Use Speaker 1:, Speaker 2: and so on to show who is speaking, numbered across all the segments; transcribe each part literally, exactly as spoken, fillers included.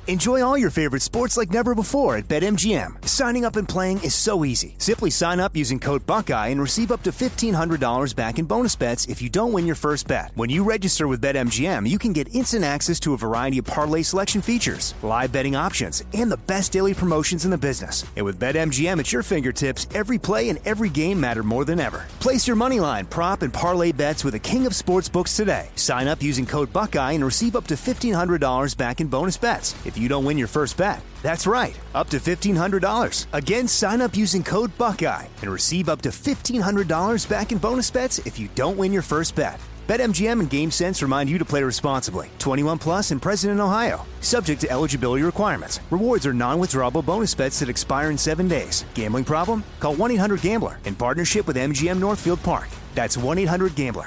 Speaker 1: Enjoy all your favorite sports like never before at BetMGM. Signing up and playing is so easy. Simply sign up using code Buckeye and receive up to fifteen hundred dollars back in bonus bets if you don't win your first bet. When you register with BetMGM, you can get instant access to a variety of parlay selection features, live betting options, and the best daily promotions in the business. And with BetMGM at your fingertips, every play and every game matter more than ever. Place your moneyline, prop, and parlay bets with the king of sportsbooks today. Sign up using code Buckeye and receive up to fifteen hundred dollars back in bonus bets if you don't win your first bet. That's right, up to fifteen hundred dollars. Again, sign up using code Buckeye and receive up to fifteen hundred dollars back in bonus bets if you don't win your first bet. BetMGM and GameSense remind you to play responsibly. twenty-one plus and present in Ohio. Subject to eligibility requirements. Rewards are non-withdrawable bonus bets that expire in seven days. Gambling problem? Call one eight hundred gambler in partnership with M G M Northfield Park. That's one eight hundred gambler.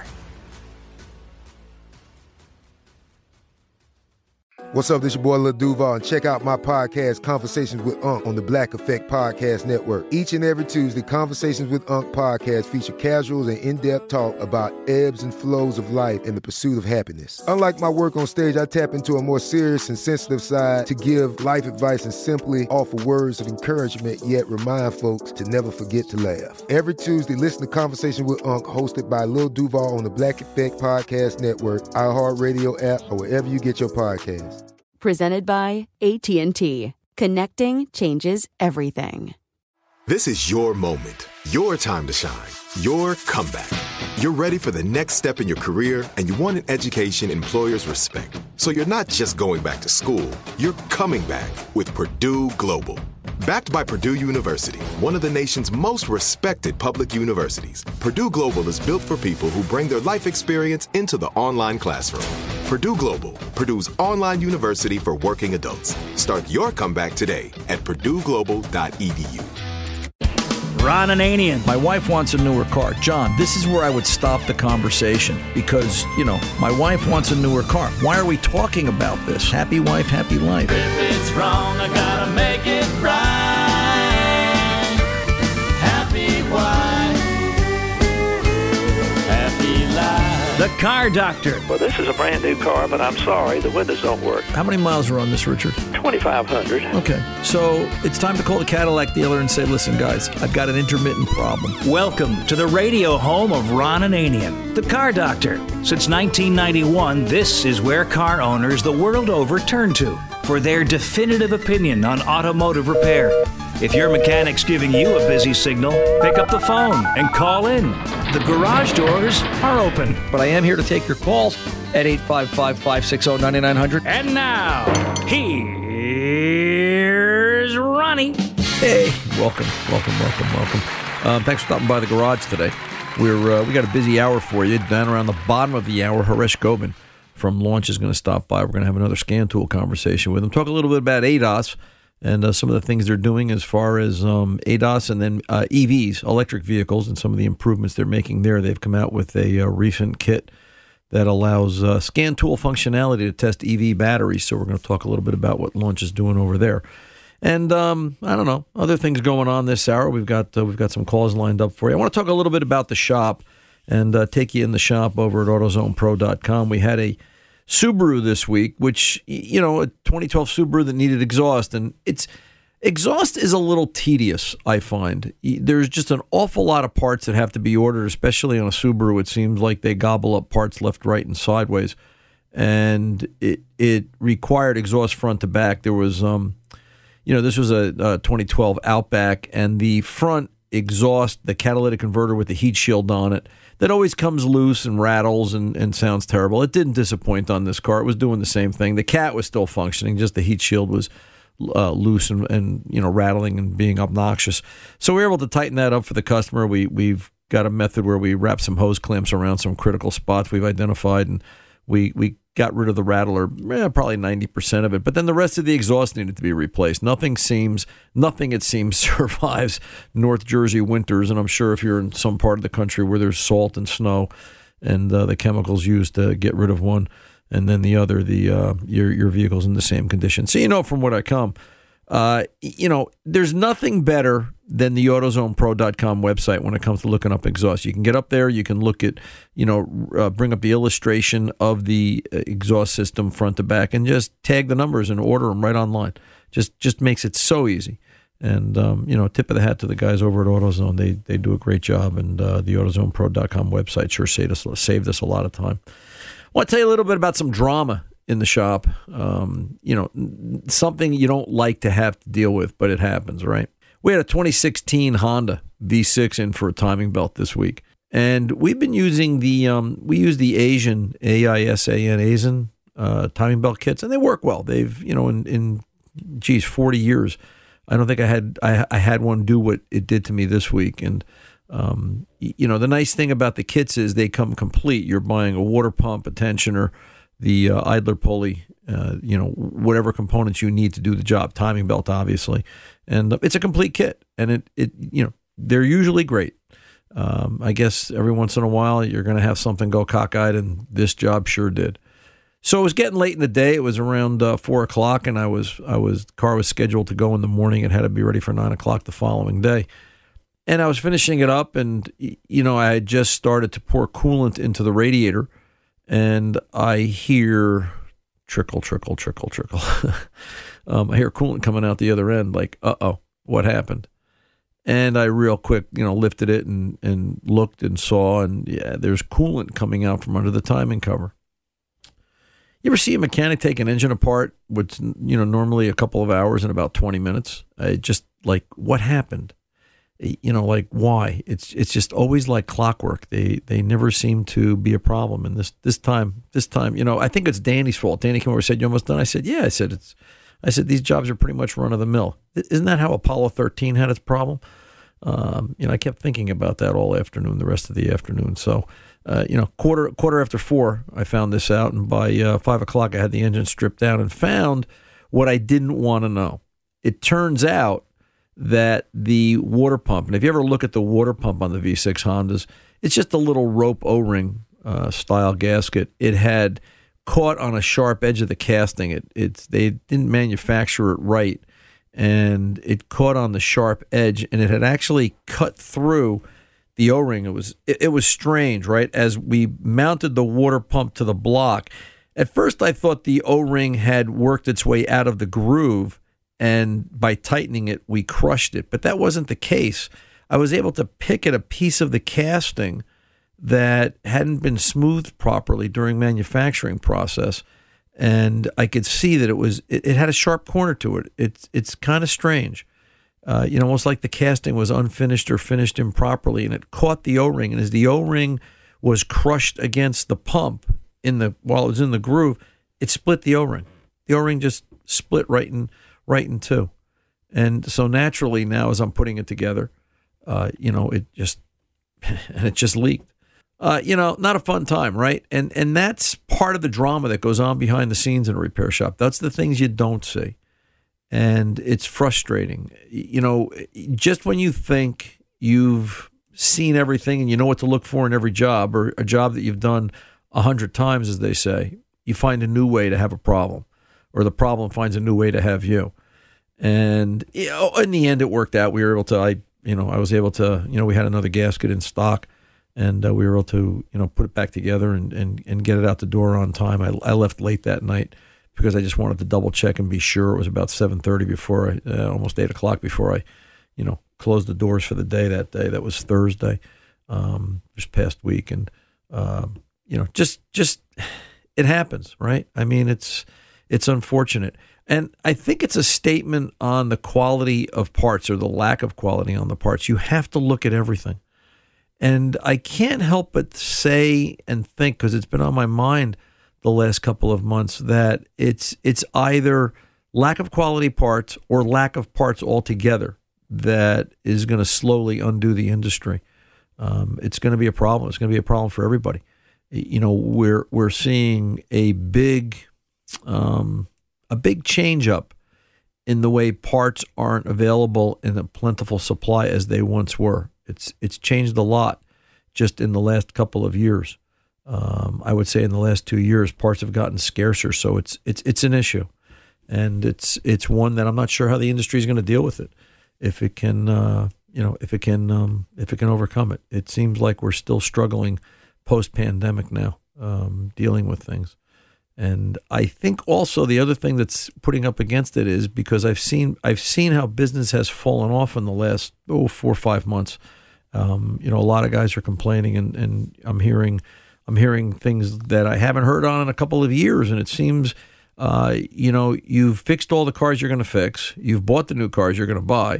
Speaker 2: What's up, this your boy Lil Duval, and check out my podcast, Conversations with Unc, on the Black Effect Podcast Network. Each and every Tuesday, Conversations with Unc podcast feature casuals and in-depth talk about ebbs and flows of life and the pursuit of happiness. Unlike my work on stage, I tap into a more serious and sensitive side to give life advice and simply offer words of encouragement, yet remind folks to never forget to laugh. Every Tuesday, listen to Conversation with Unc, hosted by Lil Duval on the Black Effect Podcast Network, iHeartRadio app, or wherever you get your podcasts.
Speaker 3: Presented by A T and T. Connecting changes everything.
Speaker 4: This is your moment, your time to shine, your comeback. You're ready for the next step in your career, and you want an education employers respect. So you're not just going back to school, you're coming back with Purdue Global. Backed by Purdue University, one of the nation's most respected public universities, Purdue Global is built for people who bring their life experience into the online classroom. Purdue Global, Purdue's online university for working adults. Start your comeback today at purdue global dot e d u.
Speaker 5: Ron Ananian. My wife wants a newer car. John, this is where I would stop the conversation because, you know, my wife wants a newer car. Why are we talking about this? Happy wife, happy life.
Speaker 6: If it's wrong, I gotta make it right. Happy wife, happy life.
Speaker 5: The Car Doctor.
Speaker 7: Well, this is a brand new car, but I'm sorry, the windows don't work.
Speaker 5: How many miles are on this, Richard?
Speaker 7: twenty-five hundred.
Speaker 5: Okay, so it's time to call the Cadillac dealer and say, listen, guys, I've got an intermittent problem.
Speaker 8: Welcome to the radio home of Ron Ananian, the Car Doctor. Since nineteen ninety-one, this is where car owners the world over turn to for their definitive opinion on automotive repair. If your mechanic's giving you a busy signal, pick up the phone and call in. The garage doors are open.
Speaker 5: But I am here to take your calls at eight five five, five six zero, nine nine zero zero.
Speaker 8: And now, here's Ronnie.
Speaker 5: Hey, welcome, welcome, welcome, welcome. Um, thanks for stopping by the garage today. We're uh, we got a busy hour for you. Down around the bottom of the hour, Haresh Gobin from Launch is going to stop by. We're going to have another scan tool conversation with him. Talk a little bit about A D O S and uh, some of the things they're doing as far as um, A D O S and then uh, E Vs, electric vehicles, and some of the improvements they're making there. They've come out with a uh, recent kit that allows uh, scan tool functionality to test E V batteries. So we're going to talk a little bit about what Launch is doing over there. And um, I don't know, other things going on this hour. We've got uh, we've got some calls lined up for you. I want to talk a little bit about the shop and uh, take you in the shop over at AutoZone Pro dot com. We had a Subaru this week, which, you know, a twenty twelve Subaru that needed exhaust. And it's exhaust is a little tedious, I find. There's just an awful lot of parts that have to be ordered, especially on a Subaru. It seems like they gobble up parts left, right, and sideways. And it it required exhaust front to back. There was, um, you know, this was a, a twenty twelve Outback, and the front exhaust, the catalytic converter with the heat shield on it, that always comes loose and rattles and, and sounds terrible. It didn't disappoint on this car. It was doing the same thing. The cat was still functioning, just the heat shield was uh, loose and, and you know rattling and being obnoxious. So we were able to tighten that up for the customer. We, we've got a method where we wrap some hose clamps around some critical spots we've identified, and we, we got rid of the rattler, eh, probably ninety percent of it. But then the rest of the exhaust needed to be replaced. Nothing seems, nothing it seems survives North Jersey winters. And I'm sure if you're in some part of the country where there's salt and snow and uh, the chemicals used to get rid of one and then the other, the uh, your your vehicle's in the same condition. So you know from what I come, uh, you know, there's nothing better than the AutoZone Pro dot com website when it comes to looking up exhaust. You can get up there, you can look at, you know, uh, bring up the illustration of the exhaust system front to back and just tag the numbers and order them right online. Just just makes it so easy. And, um, you know, tip of the hat to the guys over at AutoZone. They they do a great job, and uh, the AutoZone Pro dot com website sure saved us, saved us a lot of time. I want to tell you a little bit about some drama in the shop. Um, you know, something you don't like to have to deal with, but it happens, right? We had a twenty sixteen Honda V six in for a timing belt this week, and we've been using the um, we use the Asian A I S A N Asian uh, timing belt kits, and they work well. They've you know in, in geez forty years. I don't think I had I, I had one do what it did to me this week. And, um, you know, the nice thing about the kits is they come complete. You're buying a water pump, a tensioner, the uh, idler pulley, uh, you know, whatever components you need to do the job, timing belt, obviously. And uh, it's a complete kit. And, it, it you know, they're usually great. Um, I guess every once in a while you're going to have something go cockeyed, and this job sure did. So it was getting late in the day. It was around uh, four o'clock, and I was I was car was scheduled to go in the morning. It had to be ready for nine o'clock the following day, and I was finishing it up, and you know I had just started to pour coolant into the radiator, and I hear trickle, trickle, trickle, trickle. um, I hear coolant coming out the other end. Like, uh oh, what happened? And I real quick, you know, lifted it and and looked and saw, and yeah, there's coolant coming out from under the timing cover. You ever see a mechanic take an engine apart with, you know, normally a couple of hours in about twenty minutes? I just like, what happened? You know, like why? It's it's just always like clockwork. They they never seem to be a problem. And this this time, this time, you know, I think it's Danny's fault. Danny came over and said, "You almost done?" I said, "Yeah." I said, "It's." I said, "These jobs are pretty much run of the mill." Isn't that how Apollo thirteen had its problem? Um, you know, I kept thinking about that all afternoon, the rest of the afternoon. So. Uh, you know, quarter quarter after four, I found this out, and by uh, five o'clock, I had the engine stripped down and found what I didn't want to know. It turns out that the water pump, and if you ever look at the water pump on the V six Hondas, it's just a little rope O-ring uh, style gasket. It had caught on a sharp edge of the casting. It it's they didn't manufacture it right, and it caught on the sharp edge, and it had actually cut through the O-ring. It was it, it was strange, right? As we mounted the water pump to the block, at first I thought the O-ring had worked its way out of the groove, and by tightening it, we crushed it. But that wasn't the case. I was able to pick at a piece of the casting that hadn't been smoothed properly during manufacturing process, and I could see that it was it, it had a sharp corner to it. It's it's kind of strange. Uh, you know, almost like the casting was unfinished or finished improperly, and it caught the O-ring. And as the O-ring was crushed against the pump in the while it was in the groove, it split the O-ring. The O-ring just split right in right in two. And so naturally, now as I'm putting it together, uh, you know, it just and it just leaked. Uh, you know, not a fun time, right? And and that's part of the drama that goes on behind the scenes in a repair shop. That's the things you don't see. And it's frustrating. You know, just when you think you've seen everything and you know what to look for in every job, or a job that you've done a hundred times, as they say, you find a new way to have a problem, or the problem finds a new way to have you. And you know, in the end, it worked out. We were able to, I, you know, I was able to, you know, we had another gasket in stock, and uh, we were able to, you know, put it back together and, and, and get it out the door on time. I, I left late that night, because I just wanted to double check and be sure. It was about seven thirty before I, uh, almost eight o'clock before I, you know, closed the doors for the day that day. That was Thursday, um, this past week. And, um, you know, just, just, it happens, right? I mean, it's, it's unfortunate. And I think it's a statement on the quality of parts, or the lack of quality on the parts. You have to look at everything. And I can't help but say and think, because it's been on my mind the last couple of months, that it's it's either lack of quality parts or lack of parts altogether that is going to slowly undo the industry. Um, it's going to be a problem. It's going to be a problem for everybody. You know, we're we're seeing a big um, a big change up in the way parts aren't available in a plentiful supply as they once were. It's it's changed a lot just in the last couple of years. Um, I would say in the last two years, parts have gotten scarcer, so it's it's it's an issue, and it's it's one that I'm not sure how the industry is going to deal with it. if it can, uh, you know, if it can, um, if it can overcome it. It seems like we're still struggling post-pandemic now, um, dealing with things. And I think also the other thing that's putting up against it is because I've seen I've seen how business has fallen off in the last oh four or five months. Um, you know, a lot of guys are complaining, and, and I'm hearing I'm hearing things that I haven't heard on in a couple of years. And it seems, uh, you know, you've fixed all the cars you're going to fix, you've bought the new cars you're going to buy,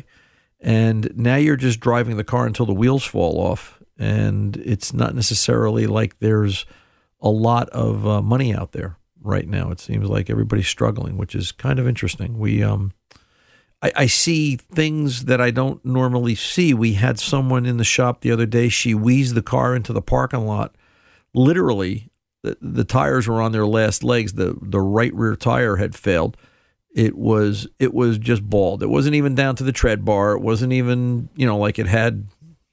Speaker 5: and now you're just driving the car until the wheels fall off. And it's not necessarily like there's a lot of uh, money out there right now. It seems like everybody's struggling, which is kind of interesting. We, um, I, I see things that I don't normally see. We had someone in the shop the other day. She wheezed the car into the parking lot. Literally, the, the tires were on their last legs. The the right rear tire had failed. It was it was just bald. It wasn't even down to the tread bar. It wasn't even, you know, like it had.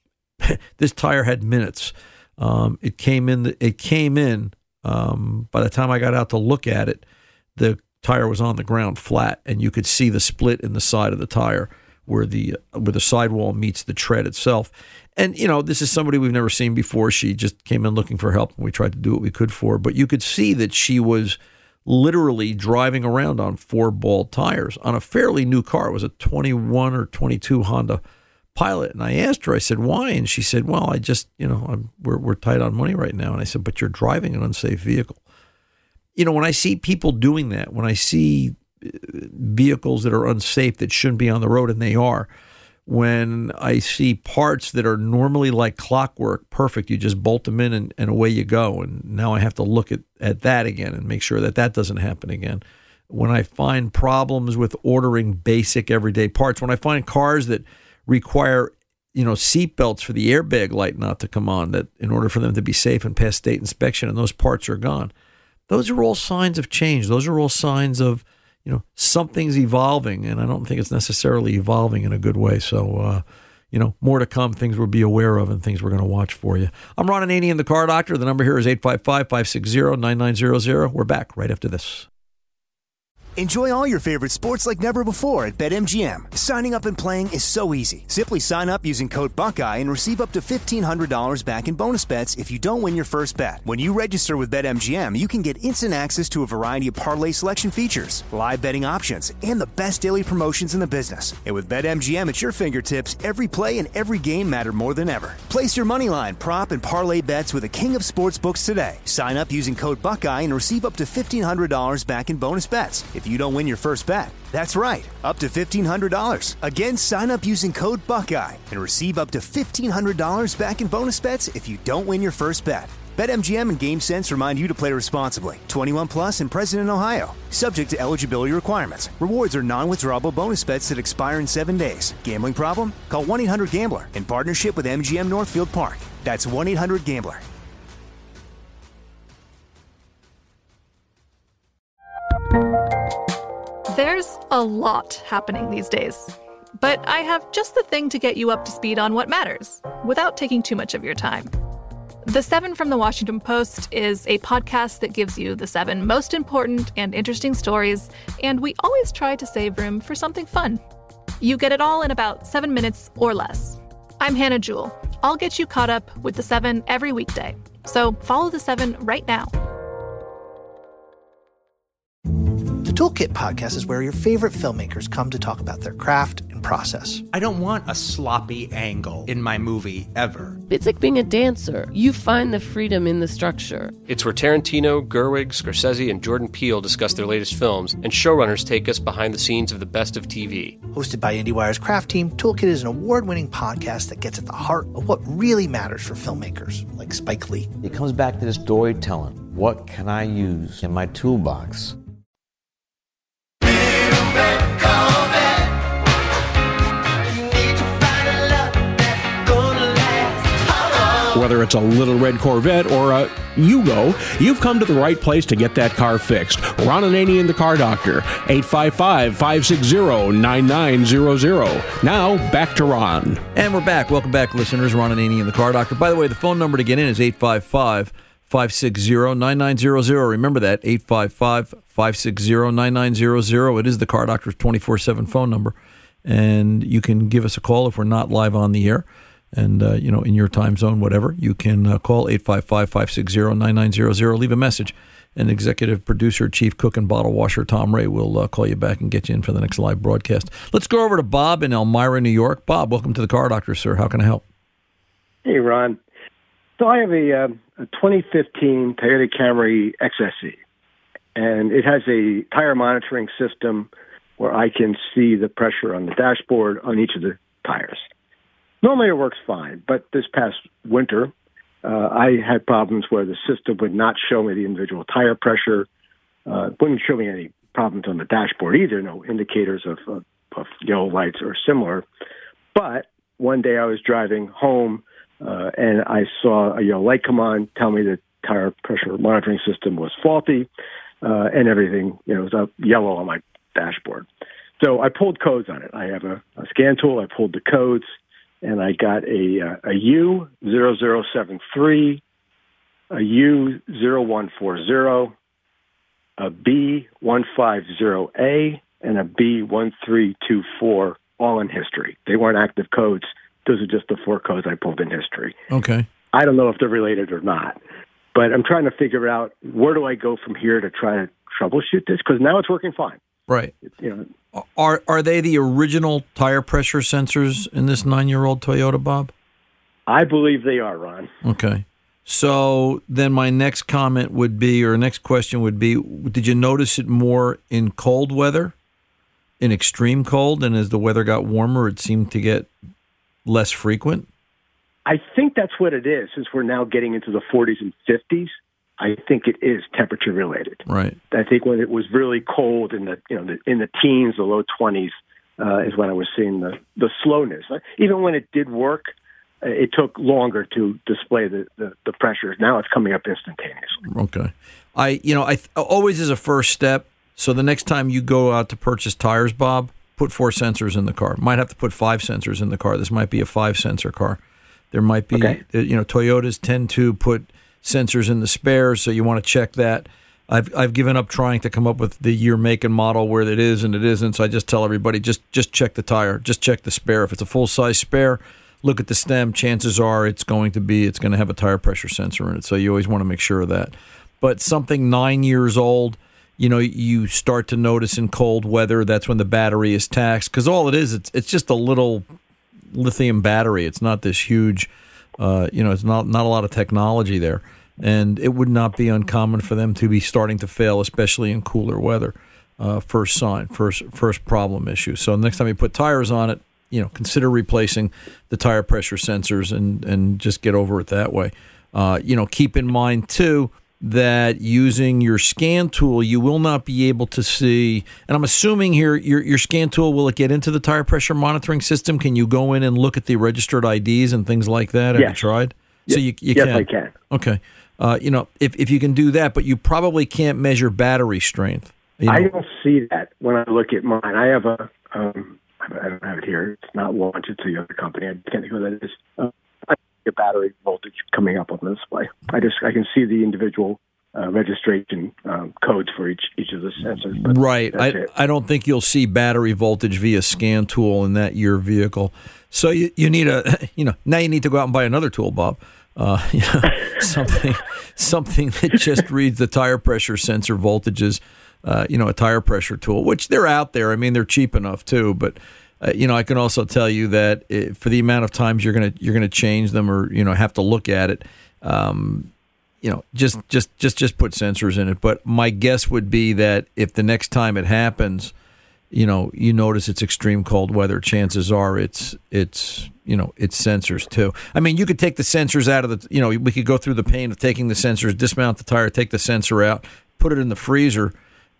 Speaker 5: This tire had minutes. Um, it came in. The, it came in. Um, by the time I got out to look at it, the tire was on the ground flat, and you could see the split in the side of the tire where the where the sidewall meets the tread itself. And, you know, this is somebody we've never seen before. She just came in looking for help, and we tried to do what we could for her. But you could see that she was literally driving around on four bald tires on a fairly new car. It was a twenty-one or twenty-two Honda Pilot. And I asked her, I said, why? And she said, well, I just, you know, I'm, we're, we're tight on money right now. And I said, but you're driving an unsafe vehicle. You know, when I see people doing that, when I see vehicles that are unsafe that shouldn't be on the road, and they are, when I see parts that are normally like clockwork, perfect, you just bolt them in and, and away you go. And now I have to look at, at that again and make sure that that doesn't happen again. When I find problems with ordering basic everyday parts, when I find cars that require, you know, seat belts for the airbag light not to come on, that in order for them to be safe and pass state inspection, and those parts are gone. Those are all signs of change. Those are all signs of, you know, something's evolving, and I don't think it's necessarily evolving in a good way. So, uh, you know, more to come, things we'll be aware of and things we're going to watch for you. I'm Ron Ananian, the Car Doctor. The number here is eight five five, five six zero, nine nine zero zero. We're back right after this.
Speaker 1: Enjoy all your favorite sports like never before at BetMGM. Signing up and playing is so easy. Simply sign up using code Buckeye and receive up to fifteen hundred dollars back in bonus bets if you don't win your first bet. When you register with BetMGM, you can get instant access to a variety of parlay selection features, live betting options, and the best daily promotions in the business. And with BetMGM at your fingertips, every play and every game matter more than ever. Place your moneyline, prop, and parlay bets with the king of sportsbooks today. Sign up using code Buckeye and receive up to fifteen hundred dollars back in bonus bets if you don't win your first bet. That's right, up to fifteen hundred dollars. Again, sign up using code Buckeye and receive up to fifteen hundred dollars back in bonus bets if you don't win your first bet. BetMGM and GameSense remind you to play responsibly. twenty-one plus and present in Ohio. Subject to eligibility requirements. Rewards are non-withdrawable bonus bets that expire in seven days. Gambling problem? Call one eight hundred gambler in partnership with M G M Northfield Park. That's one eight hundred gambler.
Speaker 9: There's a lot happening these days, but I have just the thing to get you up to speed on what matters, without taking too much of your time. The Seven from the Washington Post is a podcast that gives you the seven most important and interesting stories, and we always try to save room for something fun. You get it all in about seven minutes or less. I'm Hannah Jewell. I'll get you caught up with the Seven every weekday, so follow the Seven right now.
Speaker 10: The Toolkit podcast is where your favorite filmmakers come to talk about their craft and process.
Speaker 11: I don't want a sloppy angle in my movie ever.
Speaker 12: It's like being a dancer. You find the freedom in the structure.
Speaker 13: It's where Tarantino, Gerwig, Scorsese, and Jordan Peele discuss their latest films, and showrunners take us behind the scenes of the best of T V.
Speaker 10: Hosted by IndieWire's craft team, Toolkit is an award-winning podcast that gets at the heart of what really matters for filmmakers, like Spike Lee.
Speaker 14: It comes back to the storytelling. What can I use in my toolbox?
Speaker 15: Whether it's a little red Corvette or a Yugo, you've come to the right place to get that car fixed. Ron Ananian, the Car Doctor, eight five five, five six zero, nine nine zero zero. Now, back to Ron.
Speaker 5: And we're back. Welcome back, listeners. Ron Ananian, the Car Doctor. By the way, the phone number to get in is eight five five, five six zero, nine nine zero zero. Remember that, eight five five, five six zero, nine nine zero zero. It is the Car Doctor's twenty-four seven phone number. and you can give us a call if we're not live on the air. And, uh, you know, in your time zone, whatever, you can uh, call eight five five, five six zero, nine nine zero zero, leave a message. And executive producer, chief cook, and bottle washer Tom Ray will uh, call you back and get you in for the next live broadcast. Let's go over to Bob in Elmira, New York. Bob, welcome to the Car Doctor, sir. How can I help?
Speaker 16: Hey, Ron. So I have a, uh, a twenty fifteen Toyota Camry X S E, and it has a tire monitoring system where I can see the pressure on the dashboard on each of the tires. Normally it works fine, but this past winter, uh, I had problems where the system would not show me the individual tire pressure, uh, wouldn't show me any problems on the dashboard either, no indicators of, of, of yellow lights or similar. But one day I was driving home, uh, and I saw a yellow light come on, tell me the tire pressure monitoring system was faulty, uh, and everything, you know, was up yellow on my dashboard. So I pulled codes on it. I have a, a scan tool. I pulled the codes, and I got a, uh, a U zero zero seven three, a U zero one four zero, a B one five zero A, and a B one three two four, all in history. They weren't active codes. Those are just the four codes I pulled in history.
Speaker 5: Okay.
Speaker 16: I don't know if they're related or not, but I'm trying to figure out where do I go from here to try to troubleshoot this, because now it's working fine.
Speaker 5: Right.
Speaker 16: You know,
Speaker 5: Are are they the original tire pressure sensors in this nine-year-old Toyota, Bob?
Speaker 16: I believe they are, Ron.
Speaker 5: Okay. So then my next comment would be, or next question would be, did you notice it more in cold weather, in extreme cold, and as the weather got warmer, it seemed to get less frequent?
Speaker 16: I think that's what it is, since we're now getting into the forties and fifties. I think it is temperature related.
Speaker 5: Right.
Speaker 16: I think when it was really cold in the you know the, in the teens, the low twenties, uh, is when I was seeing the, the slowness. Even when it did work, uh, it took longer to display the, the, the pressures. Now it's coming up instantaneously.
Speaker 5: Okay. I you know I th- always as a first step. So the next time you go out to purchase tires, Bob, put four sensors in the car. Might have to put five sensors in the car. This might be a five sensor car. There might be
Speaker 16: okay.
Speaker 5: you know Toyotas tend to put sensors in the spares, so you want to check that. I've I've given up trying to come up with the year, make, and model where it is and it isn't, so I just tell everybody, just just check the tire, just check the spare. If it's a full-size spare, look at the stem. Chances are it's going to be, it's going to have a tire pressure sensor in it, so you always want to make sure of that. But something nine years old, you know, you start to notice in cold weather, that's when the battery is taxed, because all it is, it's it's just a little lithium battery. It's not this huge, uh, you know, it's not, not a lot of technology there. And it would not be uncommon for them to be starting to fail, especially in cooler weather. Uh, first sign, first first problem issue. So next time you put tires on it, you know, consider replacing the tire pressure sensors and, and just get over it that way. Uh, you know, keep in mind, too, that using your scan tool, you will not be able to see, and I'm assuming here, your your scan tool, will it get into the tire pressure monitoring system? Can you go in and look at the registered I Ds and things like that? Have
Speaker 16: yes.
Speaker 5: you tried?
Speaker 16: Yes.
Speaker 5: So you, you
Speaker 16: yes,
Speaker 5: can.
Speaker 16: I can.
Speaker 5: Okay. Uh, you know, if if you can do that, but you probably can't measure battery strength. You know?
Speaker 16: I don't see that when I look at mine. I have a, um, I don't have it here. It's not Launch. It's the other company. I can't think who that is. Uh, I see a battery voltage coming up on the display. I just I can see the individual uh, registration um, codes for each each of the sensors. But
Speaker 5: right. I
Speaker 16: it.
Speaker 5: I don't think you'll see battery voltage via scan tool in that year vehicle. So you you need a you know now you need to go out and buy another tool, Bob. Uh, you know, something something that just reads the tire pressure sensor voltages. Uh, you know, a tire pressure tool, which they're out there. I mean, they're cheap enough too. But uh, you know, I can also tell you that it, for the amount of times you're gonna you're gonna change them or you know have to look at it, um, you know, just just just just put sensors in it. But my guess would be that if the next time it happens, you know, you notice it's extreme cold weather, chances are it's it's you know it's sensors too. I mean, you could take the sensors out of the, you know, we could go through the pain of taking the sensors, dismount the tire, take the sensor out, put it in the freezer,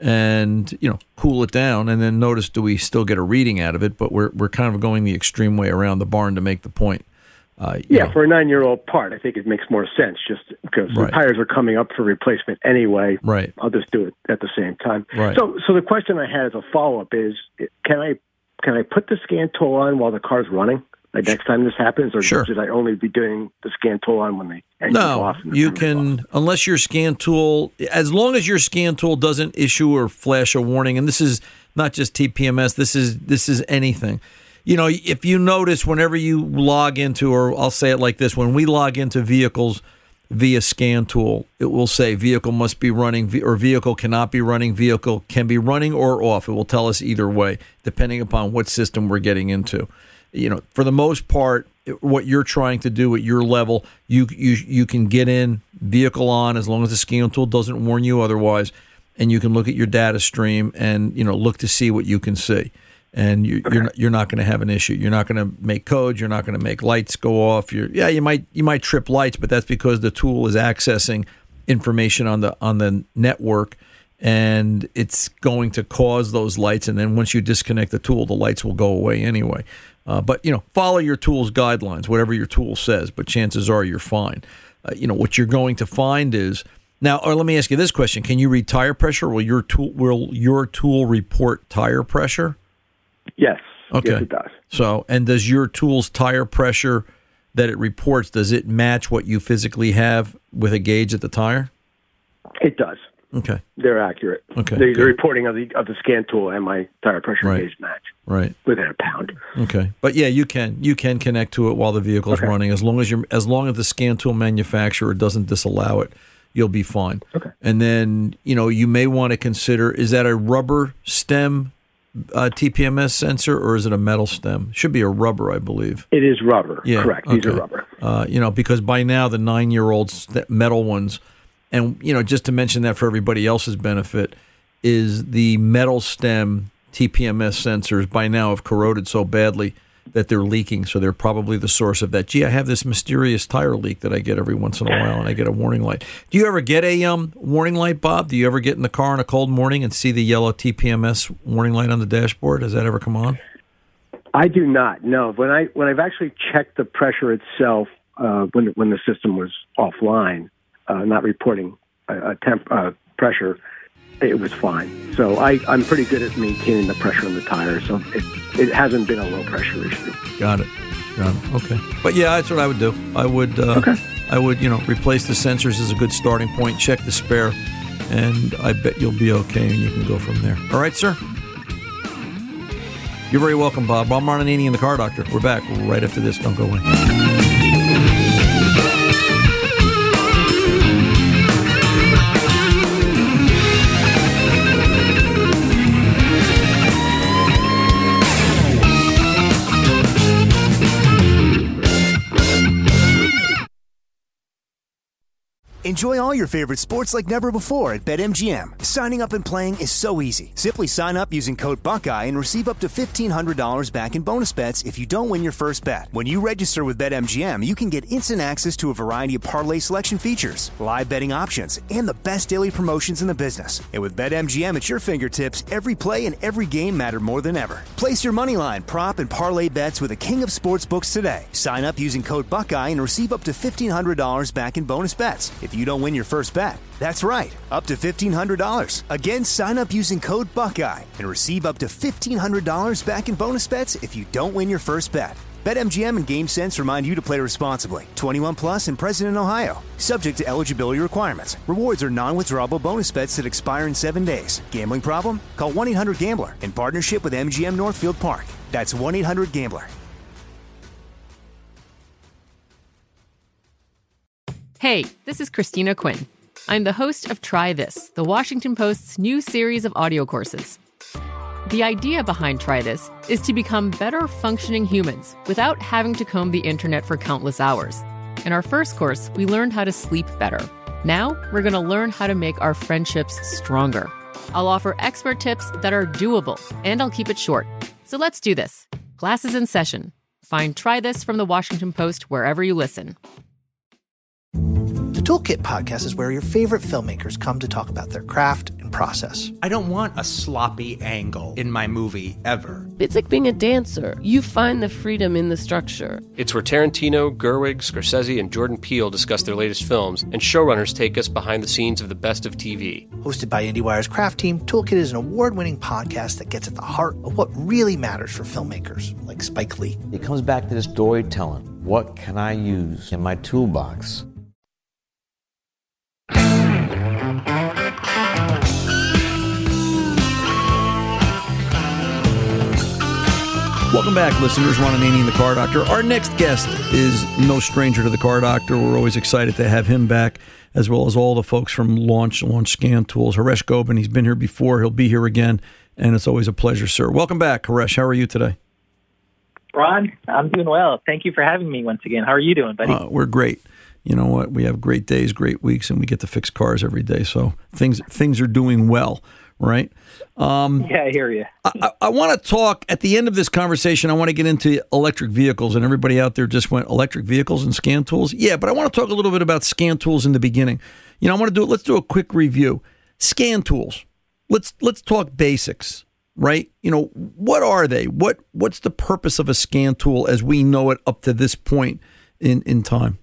Speaker 5: and you know cool it down, and then notice, do we still get a reading out of it? But we're we're kind of going the extreme way around the barn to make the point. Uh,
Speaker 16: yeah,
Speaker 5: know.
Speaker 16: for a nine-year-old part, I think it makes more sense just because
Speaker 5: Right.
Speaker 16: the tires are coming up for replacement anyway.
Speaker 5: Right.
Speaker 16: I'll just do it at the same time.
Speaker 5: Right.
Speaker 16: So, so the question I had as a follow-up is: Can I can I put the scan tool on while the car's running? Like next time this happens, or
Speaker 5: Sure.
Speaker 16: should I only be doing the scan tool on when the engine's
Speaker 5: No,
Speaker 16: off? and the
Speaker 5: you
Speaker 16: timer's
Speaker 5: can,
Speaker 16: off?
Speaker 5: unless your scan tool, as long as your scan tool doesn't issue or flash a warning, and this is not just T P M S. This is this is anything. You know, if you notice whenever you log into, or I'll say it like this, when we log into vehicles via Scan Tool, it will say vehicle must be running or vehicle cannot be running, vehicle can be running or off. It will tell us either way, depending upon what system we're getting into. You know, for the most part, what you're trying to do at your level, you you you can get in vehicle on as long as the Scan Tool doesn't warn you otherwise, and you can look at your data stream and, you know, look to see what you can see. And you, you're you're not going to have an issue. You're not going to make codes. You're not going to make lights go off. You're, yeah, you might you might trip lights, but that's because the tool is accessing information on the on the network, and it's going to cause those lights. And then once you disconnect the tool, the lights will go away anyway. Uh, but you know, follow your tool's guidelines, whatever your tool says. But chances are you're fine. Uh, you know what you're going to find is now. Or let me ask you this question: can you read tire pressure? Will your tool will your tool report tire pressure?
Speaker 16: Yes.
Speaker 5: Okay.
Speaker 16: Yes, it does.
Speaker 5: So, and does your tool's tire pressure that it reports, does it match what you physically have with a gauge at the tire?
Speaker 16: It does.
Speaker 5: Okay.
Speaker 16: They're accurate.
Speaker 5: Okay.
Speaker 16: The, the reporting of the of the Scan Tool and my tire pressure
Speaker 5: Right.
Speaker 16: gauge match.
Speaker 5: Right.
Speaker 16: Within a pound.
Speaker 5: Okay. But yeah, you can you can connect to it while the vehicle's
Speaker 16: Okay.
Speaker 5: running, as long as you're as long as the Scan Tool manufacturer doesn't disallow it, you'll be fine.
Speaker 16: Okay.
Speaker 5: And then, you know, you may want to consider, is that a rubber stem uh, T P M S sensor, or is it a metal stem? Should be a rubber, I believe.
Speaker 16: It is rubber.
Speaker 5: Yeah,
Speaker 16: Correct. These are
Speaker 5: okay.
Speaker 16: rubber.
Speaker 5: Uh, you know, because by now the nine-year-old st- metal ones, and you know, just to mention that for everybody else's benefit, is the metal stem T P M S sensors by now have corroded so badly that they're leaking. So they're probably the source of that. Gee, I have this mysterious tire leak that I get every once in a while, and I get a warning light. Do you ever get a um, warning light, Bob? Do you ever get in the car on a cold morning and see the yellow T P M S warning light on the dashboard? Has that ever come on?
Speaker 16: I do not. No. When I when I've actually checked the pressure itself, uh, when when the system was offline, uh, not reporting a, a temp uh, pressure, it was fine. So I, I'm pretty good at maintaining the pressure in the tire, so it, it hasn't been a low pressure issue.
Speaker 5: Got it. Got it. Okay. But yeah, that's what I would do. I would, uh,
Speaker 16: okay.
Speaker 5: I would, you know, replace the sensors is a good starting point. Check the spare, and I bet you'll be okay, and you can go from there. All right, sir? You're very welcome, Bob. I'm Ron Ananian, the Car Doctor. We're back right after this. Don't go away.
Speaker 1: Enjoy all your favorite sports like never before at BetMGM. Signing up and playing is so easy. Simply sign up using code Buckeye and receive up to fifteen hundred dollars back in bonus bets if you don't win your first bet. When you register with BetMGM, you can get instant access to a variety of parlay selection features, live betting options, and the best daily promotions in the business. And with BetMGM at your fingertips, every play and every game matter more than ever. Place your moneyline, prop, and parlay bets with the king of sportsbooks today. Sign up using code Buckeye and receive up to fifteen hundred dollars back in bonus bets if you don't win your first bet. That's right, up to fifteen hundred dollars. Again, sign up using code Buckeye and receive up to fifteen hundred dollars back in bonus bets if you don't win your first bet. BetMGM and GameSense remind you to play responsibly. twenty-one plus and present in Ohio. Subject to eligibility requirements. Rewards are non-withdrawable bonus bets that expire in seven days. Gambling problem? Call one eight hundred gambler in partnership with M G M Northfield Park. That's one eight hundred gambler.
Speaker 17: Hey, this is Christina Quinn. I'm the host of Try This, the Washington Post's new series of audio courses. The idea behind Try This is to become better functioning humans without having to comb the internet for countless hours. In our first course, we learned how to sleep better. Now, we're going to learn how to make our friendships stronger. I'll offer expert tips that are doable, and I'll keep it short. So let's do this. Class is in session. Find Try This from the Washington Post wherever you listen.
Speaker 10: The Toolkit Podcast is where your favorite filmmakers come to talk about their craft and process.
Speaker 11: I don't want a sloppy angle in my movie ever.
Speaker 12: It's like being a dancer. You find the freedom in the structure.
Speaker 13: It's where Tarantino, Gerwig, Scorsese, and Jordan Peele discuss their latest films, and showrunners take us behind the scenes of the best of T V.
Speaker 10: Hosted by IndieWire's craft team, Toolkit is an award-winning podcast that gets at the heart of what really matters for filmmakers, like Spike Lee.
Speaker 14: It comes back to this storytelling. What can I use in my toolbox?
Speaker 5: Welcome back, listeners. Ron Ananian, the Car Doctor. Our next guest is no stranger to the Car Doctor. We're always excited to have him back, as well as all the folks from Launch, Launch Scan Tools. Haresh Gobin, he's been here before. He'll be here again, and it's always a pleasure, sir. Welcome back, Haresh. How are you today?
Speaker 18: Ron, I'm doing well. Thank you for having me once again. How are you doing, buddy?
Speaker 5: Uh, we're great. You know what? We have great days, great weeks, and we get to fix cars every day. So things things are doing well, right? Um,
Speaker 18: yeah, I hear you.
Speaker 5: I, I, I want to talk, at the end of this conversation, I want to get into electric vehicles, and everybody out there just went, electric vehicles and scan tools? Yeah, but I want to talk a little bit about scan tools in the beginning. You know, I want to do, let's do a quick review. Scan tools. Let's let's talk basics, right? You know, what are they? What What's the purpose of a scan tool as we know it up to this point in, in time?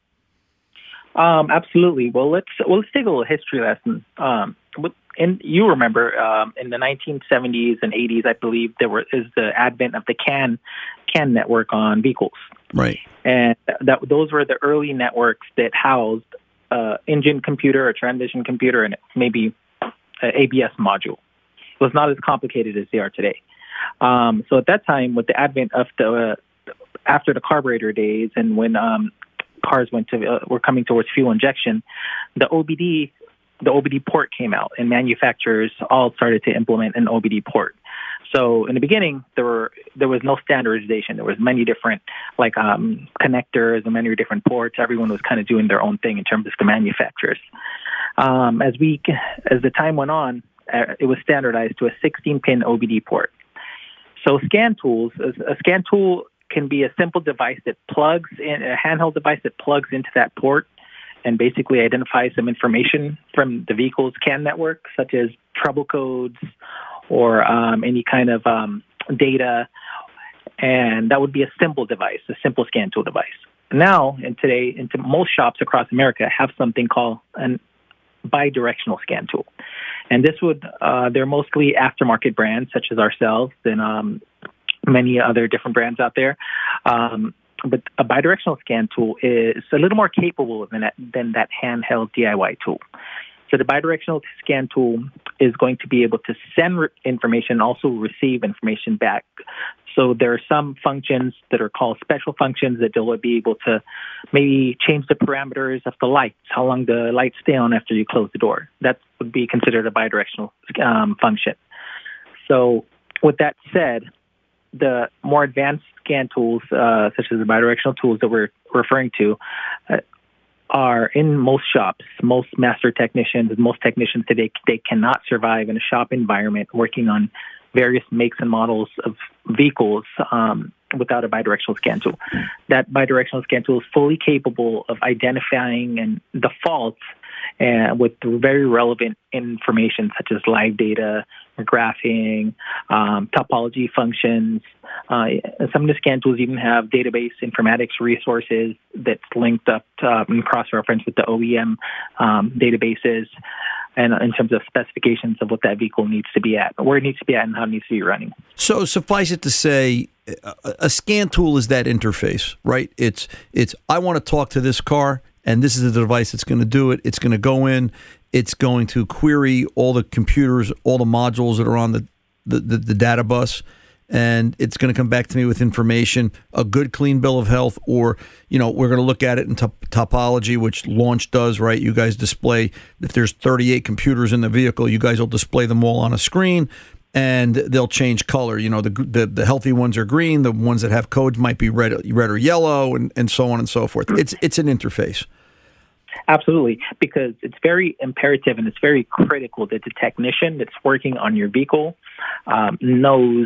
Speaker 18: Um, absolutely. Well, let's well, let's take a little history lesson. Um, and you remember um, in the nineteen seventies and eighties, I believe there were is the advent of the CAN CAN network on vehicles,
Speaker 5: right? And
Speaker 18: that those were the early networks that housed uh, engine computer, a transmission computer, and maybe an A B S module. It was not as complicated as they are today. Um, so at that time, with the advent of the uh, after the carburetor days, and when um, cars went to uh, were coming towards fuel injection, the O B D the O B D port came out, and manufacturers all started to implement an O B D port. So in the beginning, there were there was no standardization. There was many different like um, connectors and many different ports. Everyone was kind of doing their own thing in terms of the manufacturers. Um, as we as the time went on, uh, it was standardized to a sixteen pin O B D port. So scan tools, a scan tool can be a simple device that plugs in, a handheld device that plugs into that port and basically identifies some information from the vehicle's CAN network, such as trouble codes or um, any kind of um, data. And that would be a simple device, a simple scan tool device. Now, and today, into most shops across America have something called an bidirectional scan tool. And this would, uh, they're mostly aftermarket brands such as ourselves and um, many other different brands out there. Um, but a bidirectional scan tool is a little more capable than that, than that handheld D I Y tool. So the bidirectional scan tool is going to be able to send re- information and also receive information back. So there are some functions that are called special functions that they'll be able to maybe change the parameters of the lights, how long the lights stay on after you close the door. That would be considered a bidirectional um, function. So with that said, the more advanced scan tools, uh, such as the bidirectional tools that we're referring to, uh, are in most shops. Most master technicians and most technicians today, they cannot survive in a shop environment working on various makes and models of vehicles um, without a bidirectional scan tool. That bidirectional scan tool is fully capable of identifying and the faults uh, with very relevant information such as live data, graphing, um, topology functions. Uh, some of the scan tools even have database informatics resources that's linked up to, uh, and cross-referenced with the O E M um, databases, and in terms of specifications of what that vehicle needs to be at, where it needs to be at, and how it needs to be running.
Speaker 5: So suffice it to say, a, a scan tool is that interface, right? It's it's I want to talk to this car, and this is the device that's going to do it. It's going to go in. It's going to query all the computers, all the modules that are on the, the, the, the data bus, and it's going to come back to me with information, a good, clean bill of health, or, you know, we're going to look at it in top, topology, which Launch does, right? You guys display, if there's thirty-eight computers in the vehicle, you guys will display them all on a screen, and they'll change color. You know, the the, the healthy ones are green, the ones that have codes might be red, red or yellow, and, and so on and so forth. It's It's an interface.
Speaker 18: Absolutely, because it's very imperative and it's very critical that the technician that's working on your vehicle um, knows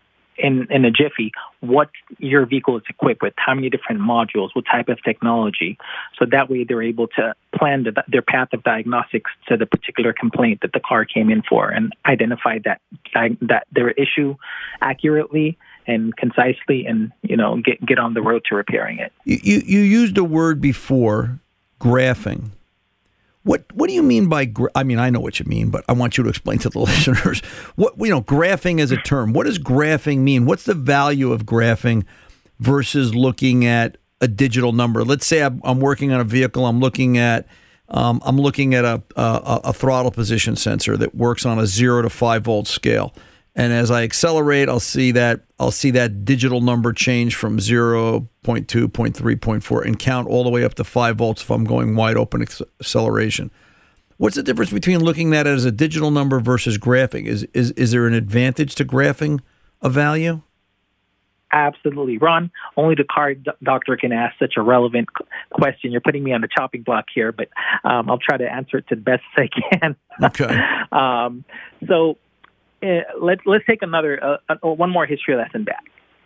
Speaker 18: in, in a jiffy what your vehicle is equipped with, how many different modules, what type of technology. So that way they're able to plan the, their path of diagnostics to the particular complaint that the car came in for and identify that that their issue accurately and concisely, and, you know, get get on the road to repairing it.
Speaker 5: You you, you used a word before, graphing. What what do you mean by gra- I mean, I know what you mean, but I want you to explain to the listeners what, you know, graphing as a term. What does graphing mean? What's the value of graphing versus looking at a digital number? Let's say I'm, I'm working on a vehicle. I'm looking at um, I'm looking at a, a a throttle position sensor that works on a zero to five volt scale, And as I accelerate, I'll see that I'll see that digital number change from zero point two, zero point three, zero point four, and count all the way up to five volts if I'm going wide open acceleration. What's the difference between looking at it as a digital number versus graphing? Is is is there an advantage to graphing a value?
Speaker 18: Absolutely, Ron. Only the car d- doctor can ask such a relevant c- question. You're putting me on the chopping block here, but um, I'll try to answer it to the best I can.
Speaker 5: Okay.
Speaker 18: um, so uh, let's let's take another uh, uh, one more history lesson back.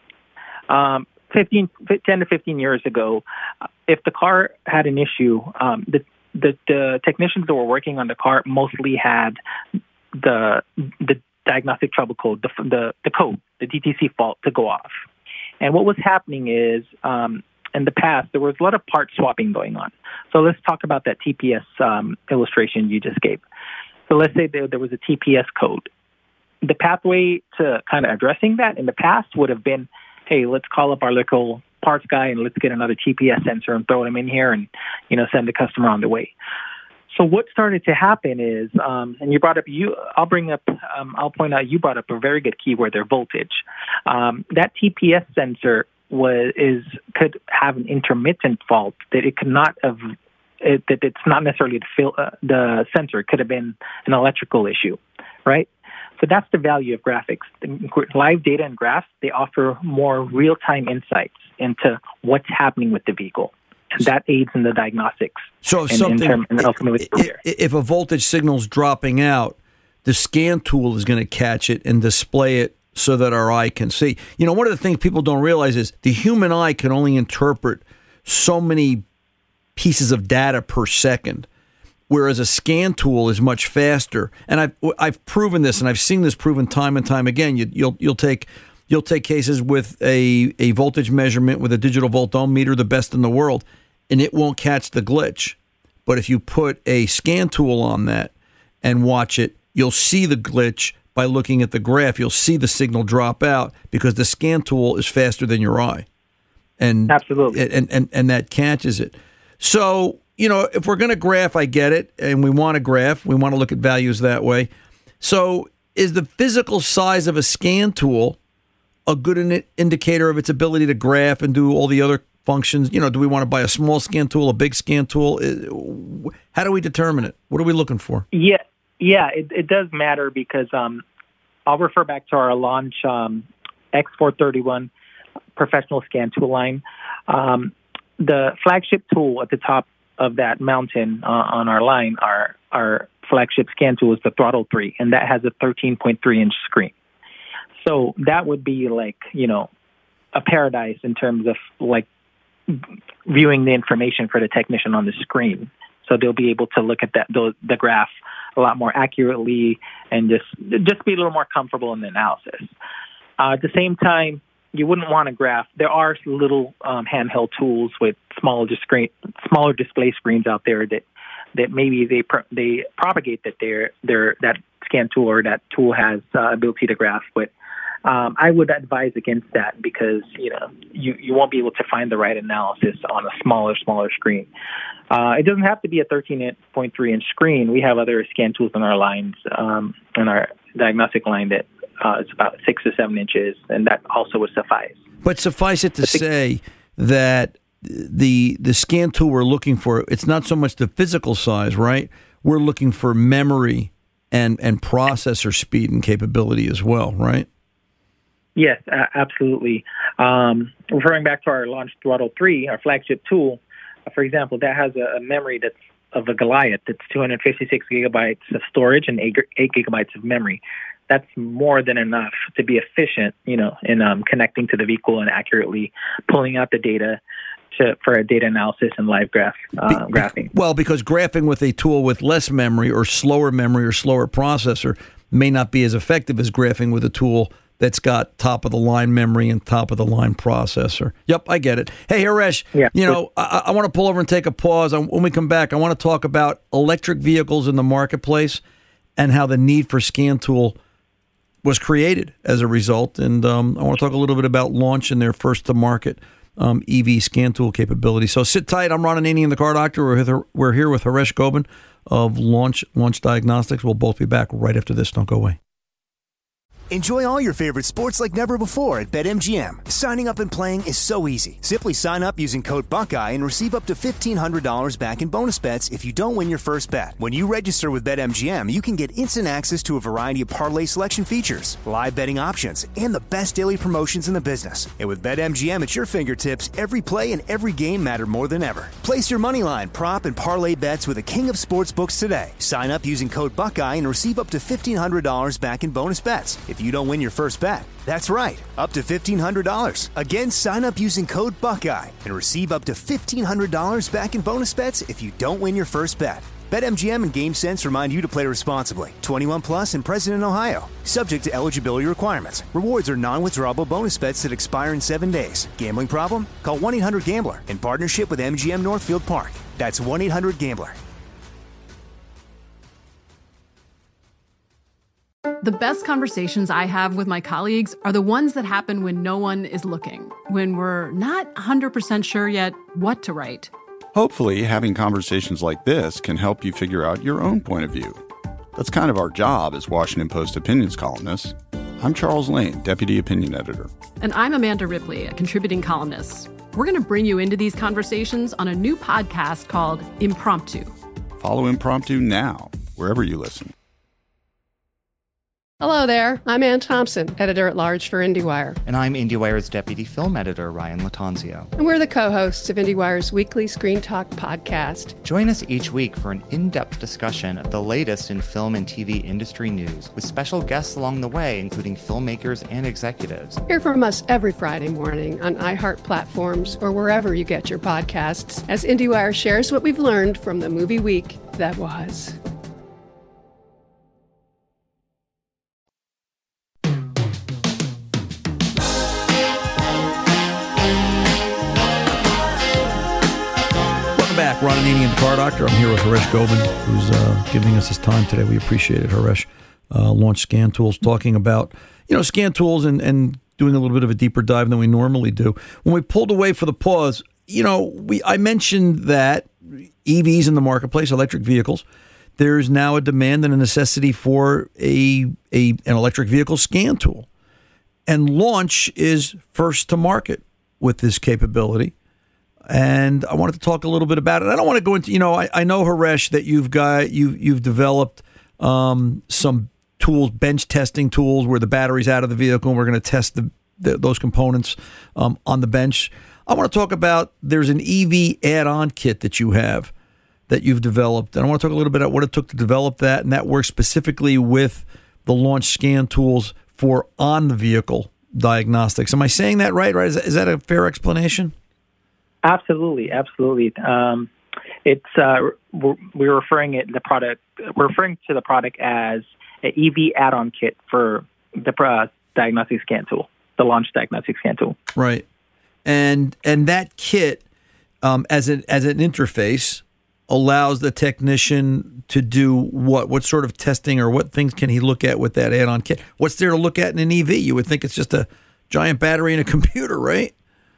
Speaker 18: Um, fifteen, ten to fifteen years ago, uh, if the car had an issue, um, the, the the technicians that were working on the car mostly had the the diagnostic trouble code, the the, the code, the D T C fault to go off. And what was happening is, um, in the past, there was a lot of part swapping going on. So let's talk about that T P S um, illustration you just gave. So let's say there, there was a T P S code. The pathway to kind of addressing that in the past would have been, hey, let's call up our local parts guy and let's get another T P S sensor and throw them in here and, you know, send the customer on the way. So what started to happen is, um, and you brought up, you, I'll bring up, um, I'll point out, you brought up a very good keyword there, voltage. Um, that T P S sensor was is could have an intermittent fault that it could not have. It, that it's not necessarily the, fil- uh, the sensor. It could have been an electrical issue, right? So that's the value of graphics. Live data and graphs, they offer more real-time insights into what's happening with the vehicle. And that aids in the diagnostics.
Speaker 5: So if
Speaker 18: and,
Speaker 5: something,
Speaker 18: term, and ultimately
Speaker 5: if, if a voltage signal is dropping out, the scan tool is going to catch it and display it so that our eye can see. You know, one of the things people don't realize is the human eye can only interpret so many pieces of data per second, whereas a scan tool is much faster. And I've I've proven this, and I've seen this proven time and time again. You, you'll you'll take. You'll take cases with a, a voltage measurement with a digital voltometer, the best in the world, and it won't catch the glitch. But if you put a scan tool on that and watch it, you'll see the glitch by looking at the graph. You'll see the signal drop out because the scan tool is faster than your eye. And
Speaker 18: absolutely.
Speaker 5: And, and, and that catches it. So, you know, if we're going to graph, I get it, and we want to graph. We want to look at values that way. So is the physical size of a scan tool a good in- indicator of its ability to graph and do all the other functions? You know, do we want to buy a small scan tool, a big scan tool? How do we determine it? What are we looking for?
Speaker 18: Yeah, yeah, it, it does matter because um, I'll refer back to our launch um, X four thirty-one professional scan tool line. Um, the flagship tool at the top of that mountain uh, on our line, our our flagship scan tool is the Throttle three, and that has a thirteen point three inch screen. So that would be like, you know, a paradise in terms of like viewing the information for the technician on the screen. So they'll be able to look at that the, the graph a lot more accurately and just just be a little more comfortable in the analysis. Uh, at the same time, you wouldn't want to graph. There are little um, handheld tools with smaller display smaller display screens out there that that maybe they pro- they propagate that they're, they're, that scan tool or that tool has uh, ability to graph, but Um, I would advise against that because, you know, you, you won't be able to find the right analysis on a smaller, smaller screen. Uh, it doesn't have to be a thirteen point three inch screen. We have other scan tools in our lines, um, in our diagnostic line that uh, is about six to seven inches, and that also would suffice.
Speaker 5: But suffice it to say that the the scan tool we're looking for, it's not so much the physical size, right? We're looking for memory and, and processor speed and capability as well, right?
Speaker 18: Yes, uh, absolutely. Um, referring back to our launch Throttle three, our flagship tool, uh, for example, that has a, a memory that's of a Goliath. That's two hundred fifty-six gigabytes of storage and eight, eight gigabytes of memory. That's more than enough to be efficient, you know, in um, connecting to the vehicle and accurately pulling out the data to, for a data analysis and live graph uh,
Speaker 5: Be,
Speaker 18: graphing.
Speaker 5: Well, because graphing with a tool with less memory or slower memory or slower processor may not be as effective as graphing with a tool that's got top-of-the-line memory and top-of-the-line processor. Yep, I get it. Hey, Haresh, yeah. you know, I, I want to pull over and take a pause. I, when we come back, I want to talk about electric vehicles in the marketplace and how the need for scan tool was created as a result. And um, I want to talk a little bit about launch and their first-to-market um, E V scan tool capability. So sit tight. I'm Ron Ananian, the Car Doctor. We're here, we're here with Haresh Gobin of Launch, Launch Diagnostics. We'll both be back right after this. Don't go away.
Speaker 1: Enjoy all your favorite sports like never before at BetMGM. Signing up and playing is so easy. Simply sign up using code Buckeye and receive up to fifteen hundred dollars back in bonus bets if you don't win your first bet. When you register with BetMGM, you can get instant access to a variety of parlay selection features, live betting options, and the best daily promotions in the business. And with BetMGM at your fingertips, every play and every game matter more than ever. Place your moneyline, prop, and parlay bets with the king of sportsbooks today. Sign up using code Buckeye and receive up to fifteen hundred dollars back in bonus bets if you don't win your first bet. That's right, up to fifteen hundred dollars. Again, sign up using code Buckeye and receive up to fifteen hundred dollars back in bonus bets if you don't win your first bet. BetMGM and GameSense remind you to play responsibly. twenty-one plus and present in Ohio. Subject to eligibility requirements. Rewards are non-withdrawable bonus bets that expire in seven days. Gambling problem? Call one eight hundred gambler in partnership with M G M Northfield Park. That's one eight hundred gambler.
Speaker 17: The best conversations I have with my colleagues are the ones that happen when no one is looking, when we're not one hundred percent sure yet what to write.
Speaker 19: Hopefully, having conversations like this can help you figure out your own point of view. That's kind of our job as Washington Post opinions columnists. I'm Charles Lane, Deputy Opinion Editor.
Speaker 17: And I'm Amanda Ripley, a contributing columnist. We're going to bring you into these conversations on a new podcast called Impromptu.
Speaker 19: Follow Impromptu now, wherever you listen.
Speaker 20: Hello there, I'm Ann Thompson, editor-at-large for IndieWire.
Speaker 21: And I'm IndieWire's deputy film editor, Ryan Latanzio.
Speaker 20: And we're the co-hosts of IndieWire's weekly Screen Talk podcast.
Speaker 21: Join us each week for an in-depth discussion of the latest in film and T V industry news, with special guests along the way, including filmmakers and executives.
Speaker 20: Hear from us every Friday morning on iHeart platforms or wherever you get your podcasts, as IndieWire shares what we've learned from the movie week that was.
Speaker 5: Back, Ron Ananian, the Car Doctor. I'm here with Haresh Gobin, who's uh, giving us his time today. We appreciate it, Haresh. Uh, launched Scan Tools, talking about, you know, Scan Tools and, and doing a little bit of a deeper dive than we normally do. When we pulled away for the pause, you know, we I mentioned that E Vs in the marketplace, electric vehicles, there's now a demand and a necessity for a, a an electric vehicle scan tool. And Launch is first to market with this capability. And I wanted to talk a little bit about it. I don't want to go into, you know, I, I know, Haresh, that you've got, you've, you've developed um, some tools, bench testing tools, where the battery's out of the vehicle and we're going to test the, the, those components um, on the bench. I want to talk about, there's an E V add-on kit that you have that you've developed. And I want to talk a little bit about what it took to develop that. And that works specifically with the Launch Scan Tools for on-the-vehicle diagnostics. Am I saying that right? Right? Is that, is that a fair explanation?
Speaker 18: Absolutely, absolutely. Um, it's uh, we're, we're referring it the product. We're referring to the product as an E V add-on kit for the uh, diagnostic scan tool, the Launch diagnostic scan tool.
Speaker 5: Right, and and that kit, um, as an as an interface, allows the technician to do what? What sort of testing or what things can he look at with that add-on kit? What's there to look at in an E V? You would think it's just a giant battery and a computer, right?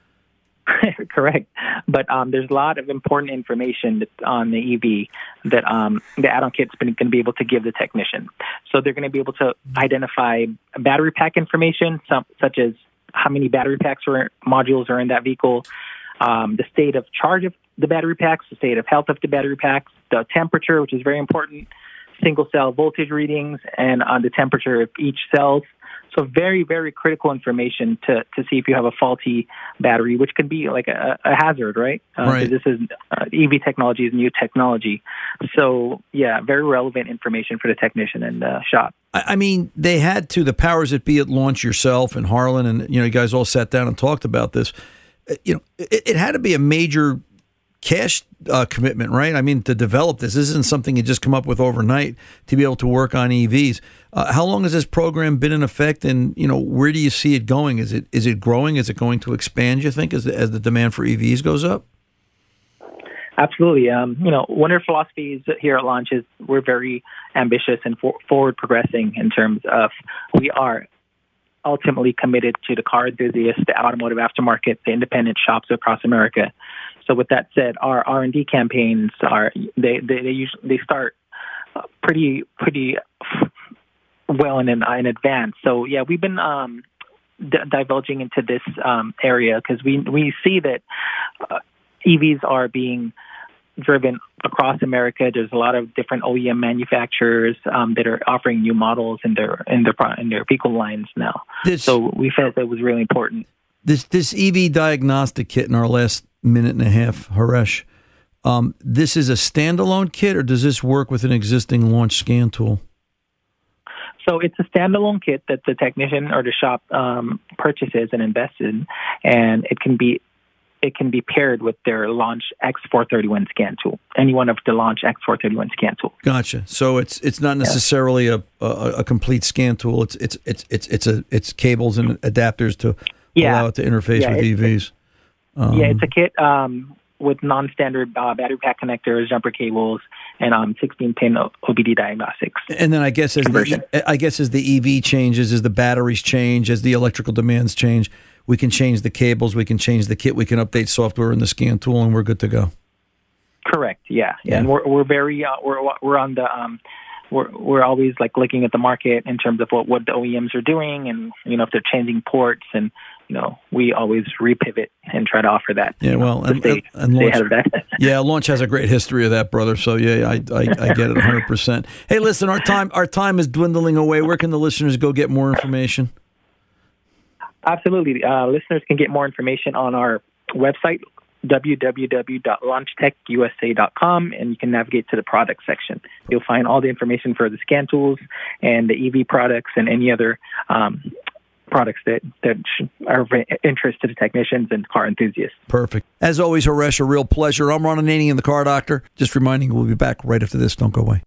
Speaker 18: Correct. But um, there's a lot of important information on the E V that um, the add-on kit's going to be able to give the technician. So they're going to be able to identify battery pack information, some, such as how many battery packs or modules are in that vehicle, um, the state of charge of the battery packs, the state of health of the battery packs, the temperature, which is very important, single cell voltage readings, and on the temperature of each cells. So very, very critical information to, to see if you have a faulty battery, which could be like a, a hazard, right? Uh,
Speaker 5: right.
Speaker 18: This is uh, E V technology is new technology. So, yeah, very relevant information for the technician and uh, shop.
Speaker 5: I mean, they had to, the powers that be at Launch, yourself and Harlan, and, you know, you guys all sat down and talked about this. You know, it, it had to be a major cash uh, commitment, right? I mean, to develop this, this isn't something you just come up with overnight to be able to work on E Vs. Uh, how long has this program been in effect, and, you know, where do you see it going? Is it is it growing? Is it going to expand, you think, as the, as the demand for E Vs goes up?
Speaker 18: Absolutely. Um, you know, one of our philosophies here at Launch is we're very ambitious and for, forward progressing in terms of we are ultimately committed to the car enthusiasts, the automotive aftermarket, the independent shops across America. So with that said, our R and D campaigns are they they they, usually, they start pretty pretty well in in advance. So yeah, we've been um, d- divulging into this um, area because we we see that uh, E Vs are being driven across America. There's a lot of different O E M manufacturers um, that are offering new models in their in their in their vehicle lines now. This, so we felt that was really important.
Speaker 5: This this E V diagnostic kit in our last minute and a half, Haresh. Um, this is a standalone kit, or does this work with an existing launch scan tool?
Speaker 18: So it's a standalone kit that the technician or the shop um, purchases and invests in, and it can be it can be paired with their Launch X four thirty-one scan tool, any one of the Launch X four thirty-one scan tools.
Speaker 5: Gotcha. So it's it's not necessarily yeah. a, a a complete scan tool. It's it's it's it's it's a it's cables and adapters to
Speaker 18: yeah.
Speaker 5: allow it to interface
Speaker 18: yeah,
Speaker 5: with E Vs. Um,
Speaker 18: yeah, it's a kit um, with non-standard uh, battery pack connectors, jumper cables, and um, sixteen-pin O B D diagnostics.
Speaker 5: And then I guess as conversion. the I guess as the E V changes, as the batteries change, as the electrical demands change, we can change the cables, we can change the kit, we can update software in the scan tool, and we're good to go.
Speaker 18: Correct. Yeah, yeah.
Speaker 5: yeah.
Speaker 18: And we're we're very uh, we're we're on the um, we're we're always like looking at the market in terms of what, what the O E Ms are doing, and you know if they're changing ports, and you know we always repivot and try to offer that.
Speaker 5: Yeah, well,
Speaker 18: know,
Speaker 5: and,
Speaker 18: stay,
Speaker 5: and
Speaker 18: stay
Speaker 5: launch,
Speaker 18: ahead of that.
Speaker 5: yeah, Launch has a great history of that, brother. So yeah, I I, I get it one hundred percent. Hey, listen, our time our time is dwindling away. Where can the listeners go get more information?
Speaker 18: Absolutely. Uh, listeners can get more information on our website, w w w dot launch tech u s a dot com, and you can navigate to the product section. You'll find all the information for the scan tools and the E V products and any other um, products that, that are of interest to the technicians and car enthusiasts.
Speaker 5: Perfect. As always, Haresh, a real pleasure. I'm Ron Ananian, the Car Doctor. Just reminding you, we'll be back right after this. Don't go away.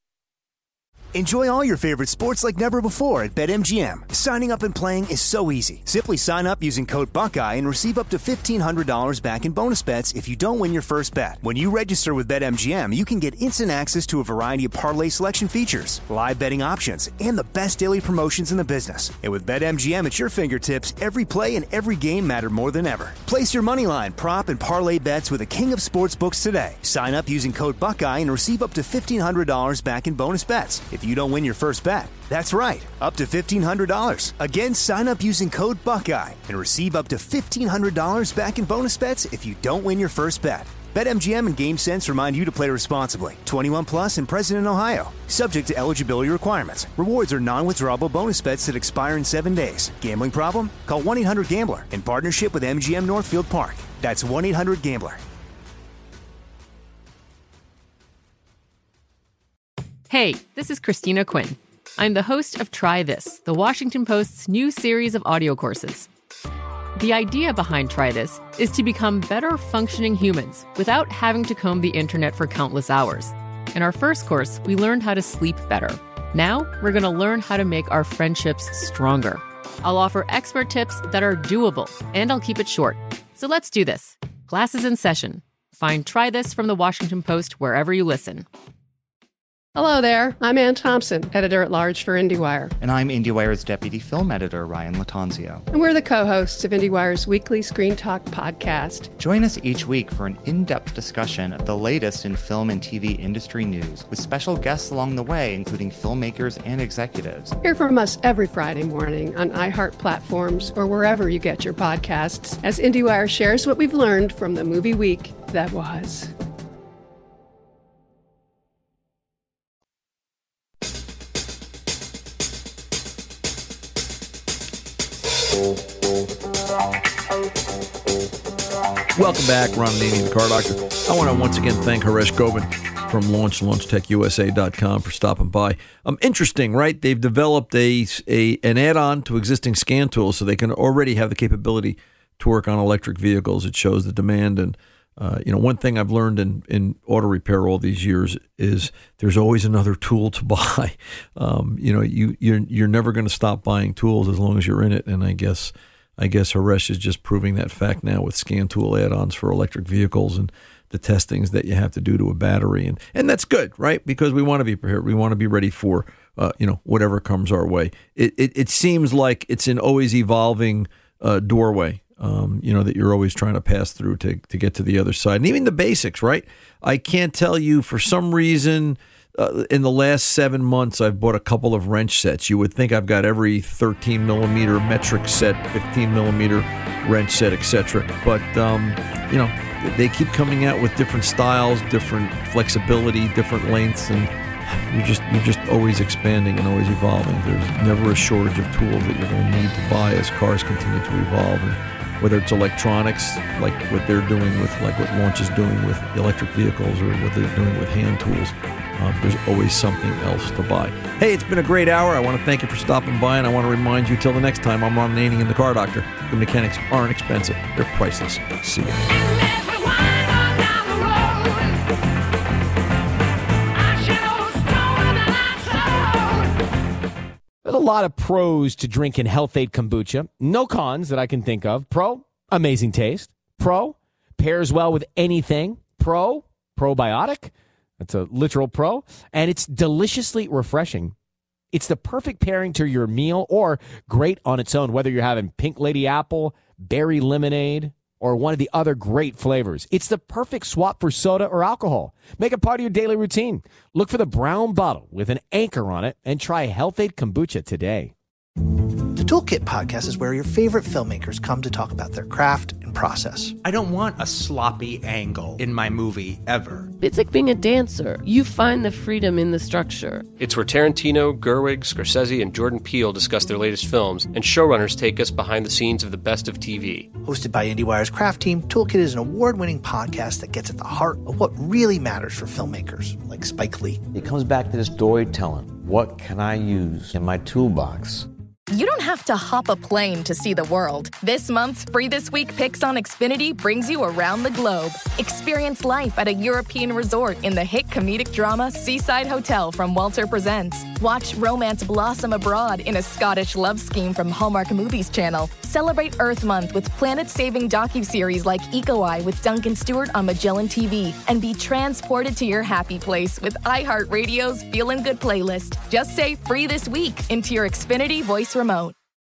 Speaker 1: Enjoy all your favorite sports like never before at BetMGM. Signing up and playing is so easy. Simply sign up using code Buckeye and receive up to fifteen hundred dollars back in bonus bets if you don't win your first bet. When you register with BetMGM, you can get instant access to a variety of parlay selection features, live betting options, and the best daily promotions in the business. And with BetMGM at your fingertips, every play and every game matter more than ever. Place your moneyline, prop, and parlay bets with the king of sportsbooks today. Sign up using code Buckeye and receive up to fifteen hundred dollars back in bonus bets if you don't win your first bet. That's right, up to fifteen hundred dollars. Again, sign up using code Buckeye and receive up to fifteen hundred dollars back in bonus bets if you don't win your first bet. BetMGM and GameSense remind you to play responsibly. twenty-one plus and present in Ohio. Subject to eligibility requirements. Rewards are non-withdrawable bonus bets that expire in seven days. Gambling problem? Call one eight hundred gambler in partnership with M G M Northfield Park. That's one eight hundred gambler.
Speaker 17: Hey, this is Christina Quinn. I'm the host of Try This, the Washington Post's new series of audio courses. The idea behind Try This is to become better functioning humans without having to comb the internet for countless hours. In our first course, we learned how to sleep better. Now, we're going to learn how to make our friendships stronger. I'll offer expert tips that are doable, and I'll keep it short. So let's do this. Class is in session. Find Try This from the Washington Post wherever you listen.
Speaker 20: Hello there. I'm Ann Thompson, editor-at-large for IndieWire.
Speaker 21: And I'm IndieWire's deputy film editor, Ryan Latanzio.
Speaker 20: And we're the co-hosts of IndieWire's weekly Screen Talk podcast.
Speaker 21: Join us each week for an in-depth discussion of the latest in film and T V industry news, with special guests along the way, including filmmakers and executives.
Speaker 20: Hear from us every Friday morning on iHeart platforms or wherever you get your podcasts, as IndieWire shares what we've learned from the movie week that was.
Speaker 5: Welcome back, Ron Ananian, the Car Doctor. I want to once again thank Haresh Gobin from Launch, launch tech u s a dot com for stopping by. Um, interesting, right? They've developed a, a an add-on to existing scan tools, so they can already have the capability to work on electric vehicles. It shows the demand. And, uh, you know, one thing I've learned in, in auto repair all these years is there's always another tool to buy. Um, you know, you, you're, you're never going to stop buying tools as long as you're in it. And I guess I guess Haresh is just proving that fact now with scan tool add-ons for electric vehicles and the testings that you have to do to a battery. And and that's good, right? Because we want to be prepared. We want to be ready for, uh, you know, whatever comes our way. It it, it seems like it's an always evolving uh, doorway, um, you know, that you're always trying to pass through to, to get to the other side. And even the basics, right? I can't tell you for some reason uh, in the last seven months, I've bought a couple of wrench sets. You would think I've got every thirteen millimeter metric set, fifteen millimeter wrench set, et cetera. But, um, you know, they keep coming out with different styles, different flexibility, different lengths, and you're just you're just always expanding and always evolving. There's never a shortage of tools that you're going to need to buy as cars continue to evolve. And whether it's electronics, like what they're doing with, like what Launch is doing with electric vehicles, or what they're doing with hand tools, uh, there's always something else to buy. Hey, it's been a great hour. I want to thank you for stopping by, and I want to remind you, till the next time, I'm Ron Ananian, the Car Doctor. The mechanics aren't expensive. They're priceless. See you.
Speaker 2: There's a lot of pros to drinking Health-Ade kombucha. No cons that I can think of. Pro, amazing taste. Pro, pairs well with anything. Pro, probiotic. That's a literal pro. And it's deliciously refreshing. It's the perfect pairing to your meal, or great on its own, whether you're having pink lady apple, berry lemonade, or one of the other great flavors. It's the perfect swap for soda or alcohol. Make it part of your daily routine. Look for the brown bottle with an anchor on it and try Health-Ade kombucha today.
Speaker 10: The Toolkit podcast is where your favorite filmmakers come to talk about their craft and process.
Speaker 11: I don't want a sloppy angle in my movie ever.
Speaker 12: It's like being a dancer. You find the freedom in the structure.
Speaker 13: It's where Tarantino, Gerwig, Scorsese, and Jordan Peele discuss their latest films, and showrunners take us behind the scenes of the best of T V.
Speaker 10: Hosted by IndieWire's craft team, Toolkit is an award-winning podcast that gets at the heart of what really matters for filmmakers, like Spike Lee.
Speaker 14: It comes back to this storytelling. What can I use in my toolbox?
Speaker 22: You don't have to hop a plane to see the world. This month's Free This Week Picks on Xfinity brings you around the globe. Experience life at a European resort in the hit comedic drama Seaside Hotel from Walter Presents. Watch romance blossom abroad in a Scottish love scheme from Hallmark Movies Channel. Celebrate Earth Month with planet-saving docuseries like Eco Eye with Duncan Stewart on Magellan T V. And be transported to your happy place with iHeartRadio's Feelin' Good playlist. Just say Free This Week into your Xfinity voice remote.